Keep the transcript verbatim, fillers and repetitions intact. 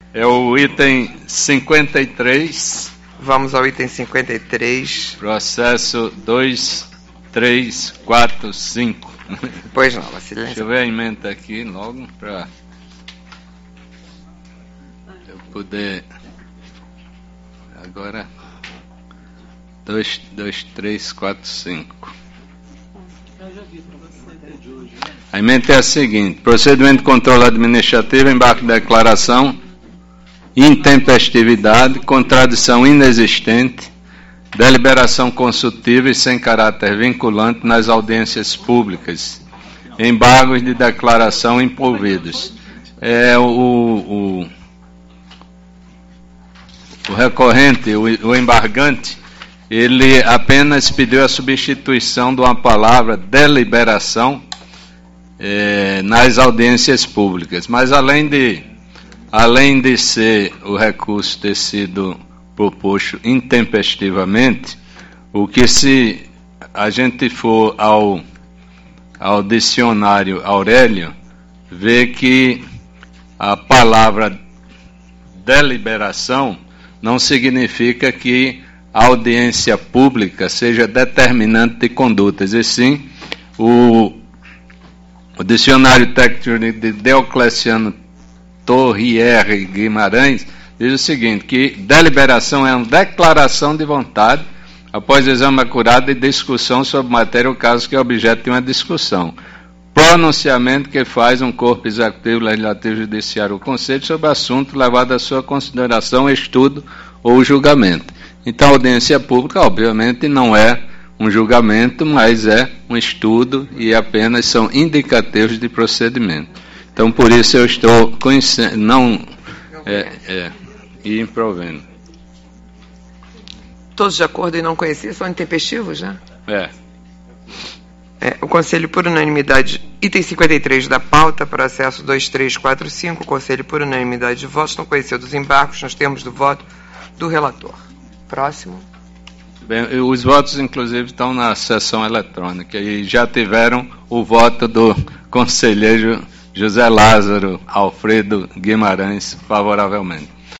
É o item cinquenta e três. Vamos ao item cinquenta e três. Processo dois três quatro cinco. Pois não, Vacilência. Deixa eu ver a emenda aqui logo para eu poder. Agora. dois três quatro cinco. A emenda é a seguinte: procedimento de controle administrativo, embarque de declaração, intempestividade, contradição inexistente, deliberação consultiva e sem caráter vinculante nas audiências públicas, embargos de declaração improvidos. É o, o, o recorrente, o, o embargante, ele apenas pediu a substituição de uma palavra deliberação eh, nas audiências públicas. Mas além de, além de ser o recurso ter sido proposto intempestivamente, o que se a gente for ao, ao dicionário Aurélio, vê que a palavra deliberação não significa que a audiência pública seja determinante de condutas, e sim o, o dicionário técnico de Diocleciano Torriere Guimarães diz o seguinte, que deliberação é uma declaração de vontade após exame acurado e discussão sobre matéria ou caso que é objeto de uma discussão. Pronunciamento que faz um corpo executivo, legislativo, judiciário ou conselho sobre assunto levado à sua consideração, estudo ou julgamento. Então, a audiência pública, obviamente, não é um julgamento, mas é um estudo e apenas são indicativos de procedimento. Então, por isso eu estou conhecendo, não é, é, e improvendo. Todos de acordo e não conhecer, são intempestivos, né? É. É, o Conselho, por unanimidade, item cinquenta e três da pauta, processo dois três quatro cinco, o Conselho, por unanimidade de votos, não conheceu dos embargos nos termos do voto do relator. Próximo. Bem, os votos, inclusive, estão na sessão eletrônica e já tiveram o voto do conselheiro José Lázaro Alfredo Guimarães favoravelmente.